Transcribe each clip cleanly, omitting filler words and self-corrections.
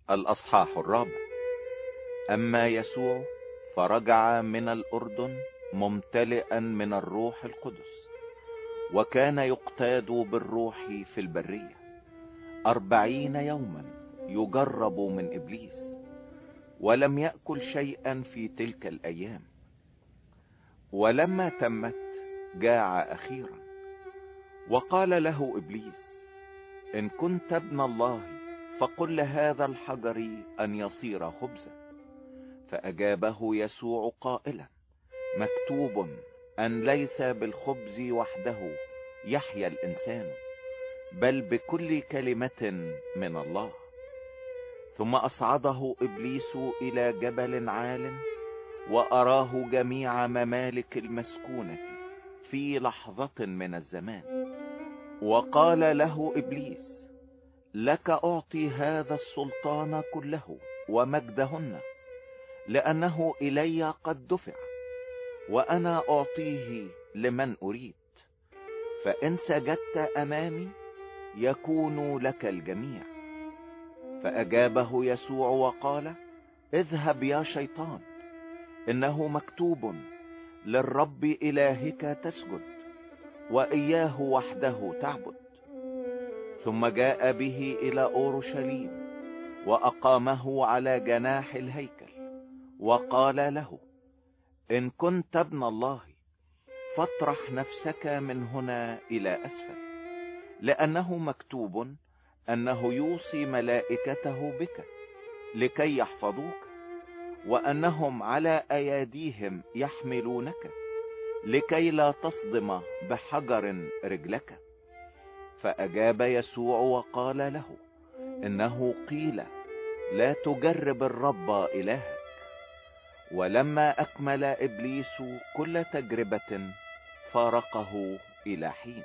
الأصحاح 4. أما يسوع فرجع من الأردن ممتلئا من الروح القدس، وكان يقتاد بالروح في البرية 40 يوما يجرب من إبليس، ولم يأكل شيئا في تلك الأيام. ولما تمت جاع أخيرا، وقال له إبليس: إن كنت ابن الله فقل لهذا الحجر أن يصير خبزا. فأجابه يسوع قائلا: مكتوب أن ليس بالخبز وحده يحيا الإنسان، بل بكل كلمة من الله. ثم أصعده إبليس إلى جبل عال، وأراه جميع ممالك المسكونة في لحظة من الزمان، وقال له إبليس: لك أعطي هذا السلطان كله ومجدهن، لأنه إلي قد دفع، وأنا أعطيه لمن أريد. فإن سجدت أمامي يكون لك الجميع. فأجابه يسوع وقال: اذهب يا شيطان، إنه مكتوب: للرب إلهك تسجد، وإياه وحده تعبد. ثم جاء به إلى أورشليم، وأقامه على جناح الهيكل، وقال له: إن كنت ابن الله فاطرح نفسك من هنا إلى أسفل، لأنه مكتوب أنه يوصي ملائكته بك لكي يحفظوك، وأنهم على أيديهم يحملونك، لكي لا تصدم بحجر رجلك. فأجاب يسوع وقال له: إنه قيل: لا تجرب الرب إلهك. ولما أكمل إبليس كل تجربة فارقه إلى حين.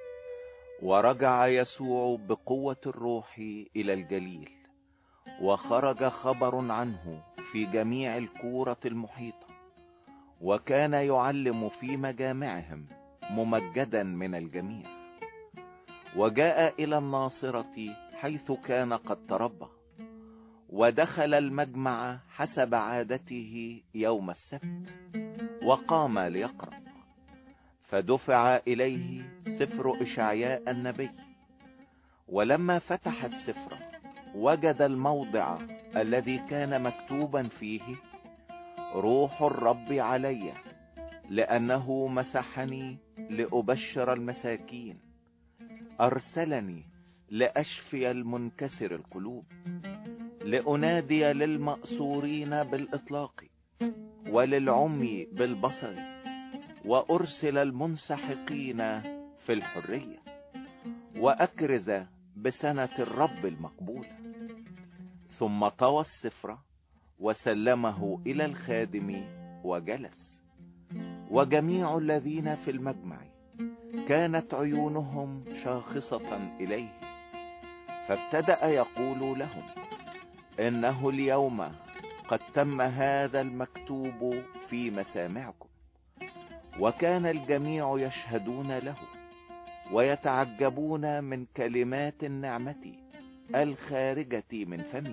ورجع يسوع بقوة الروح إلى الجليل، وخرج خبر عنه في جميع الكورة المحيطة، وكان يعلم في مجامعهم ممجدا من الجميع. وجاء إلى الناصرة حيث كان قد تربى، ودخل المجمع حسب عادته يوم السبت، وقام ليقرأ. فدفع إليه سفر إشعياء النبي، ولما فتح السفر وجد الموضع الذي كان مكتوبا فيه: روح الرب علي، لأنه مسحني لأبشر المساكين، أرسلني لأشفي المنكسر القلوب، لأنادي للمأسورين بالإطلاق، وللعمي بالبصر، وأرسل المنسحقين في الحرية، وأكرز بسنة الرب المقبولة. ثم طوى السفر وسلمه إلى الخادم وجلس. وجميع الذين في المجمع كانت عيونهم شاخصة إليه، فابتدأ يقول لهم: إنه اليوم قد تم هذا المكتوب في مسامعكم. وكان الجميع يشهدون له، ويتعجبون من كلمات النعمة الخارجة من فمه،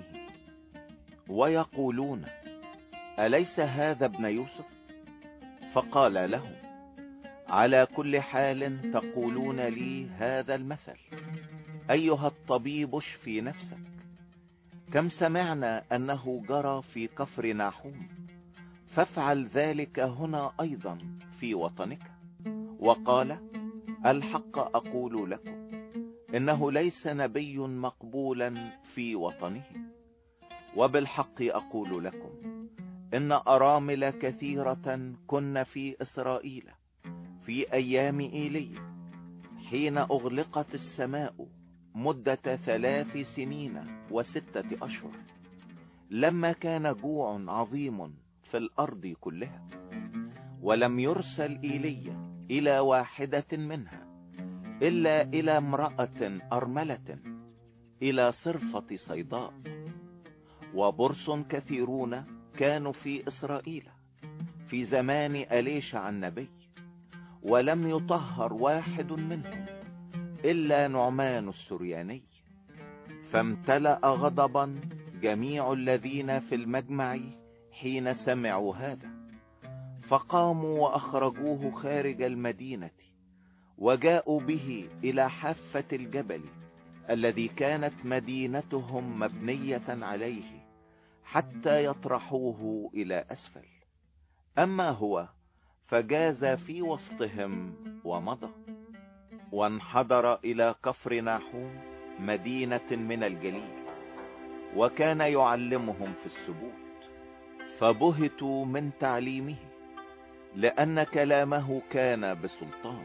ويقولون: أليس هذا ابن يوسف؟ فقال لهم: على كل حال تقولون لي هذا المثل: أيها الطبيب اشفي نفسك، كم سمعنا أنه جرى في كفر ناحوم، فافعل ذلك هنا أيضا في وطنك. وقال: الحق أقول لكم، إنه ليس نبي مقبولا في وطنه. وبالحق أقول لكم، إن أرامل كثيرة كن في إسرائيل في أيام إيليا، حين أغلقت السماء مدة 3 سنين و6 أشهر، لما كان جوع عظيم في الأرض كلها، ولم يرسل إيليا إلى واحدة منها إلا إلى امرأة أرملة إلى صرفة صيداء. وبرص كثيرون كانوا في إسرائيل في زمان أليشع النبي، ولم يطهر واحد منهم إلا نعمان السرياني. فامتلأ غضبا جميع الذين في المجمع حين سمعوا هذا، فقاموا وأخرجوه خارج المدينة، وجاءوا به إلى حافة الجبل الذي كانت مدينتهم مبنية عليه، حتى يطرحوه إلى أسفل. أما هو فجاز في وسطهم ومضى، وانحدر إلى كفر ناحوم مدينة من الجليل، وكان يعلمهم في السبوت، فبهتوا من تعليمه، لأن كلامه كان بسلطان.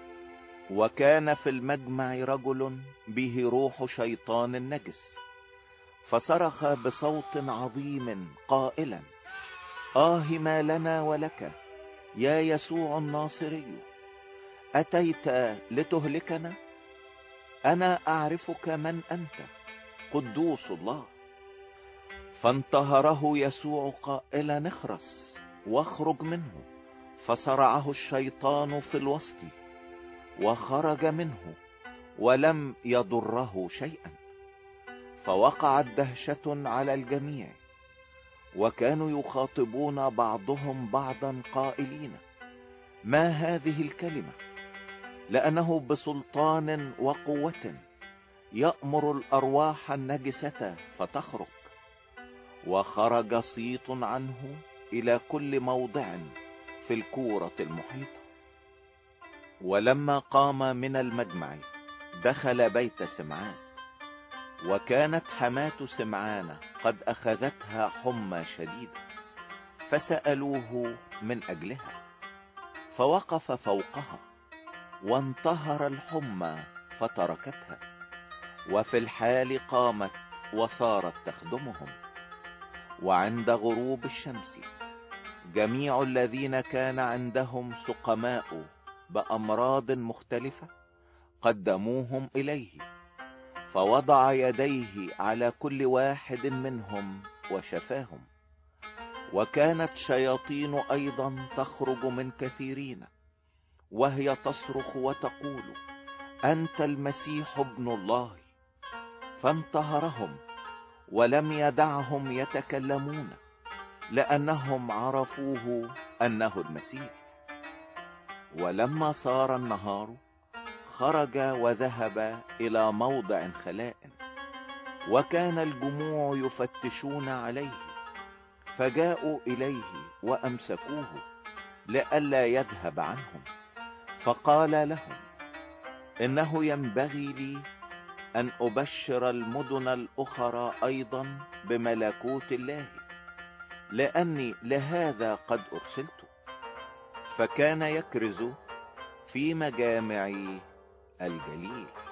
وكان في المجمع رجل به روح شيطان نجس، فصرخ بصوت عظيم قائلا: ما لنا ولك يا يسوع الناصري، أتيت لتهلكنا؟ أنا أعرفك من أنت، قدوس الله. فانتهره يسوع قائلا: اخرس واخرج منه. فصرعه الشيطان في الوسط، وخرج منه، ولم يضره شيئا. فوقعت دهشة على الجميع، وكانوا يخاطبون بعضهم بعضا قائلين: ما هذه الكلمة؟ لأنه بسلطان وقوة يأمر الأرواح النجسة فتخرج. وخرج صيت عنه إلى كل موضع في الكورة المحيطة. ولما قام من المجمع دخل بيت سمعان، وكانت حماة سمعان قد أخذتها حمى شديدة، فسألوه من أجلها، فوقف فوقها وانتهر الحمى فتركتها. وفي الحال قامت وصارت تخدمهم. وعند غروب الشمس جميع الذين كان عندهم سقماء بأمراض مختلفة قدموهم إليه، فوضع يديه على كل واحد منهم وشفاهم. وكانت شياطين أيضا تخرج من كثيرين، وهي تصرخ وتقول: أنت المسيح ابن الله. فانتهرهم ولم يدعهم يتكلمون، لأنهم عرفوه أنه المسيح. ولما صار النهار خرج وذهب إلى موضع خلاء، وكان الجموع يفتشون عليه، فجاءوا إليه وأمسكوه لئلا يذهب عنهم. فقال لهم: إنه ينبغي لي أن أبشر المدن الأخرى أيضا بملكوت الله، لأني لهذا قد أرسلت. فكان يكرز في مجامع الجليل.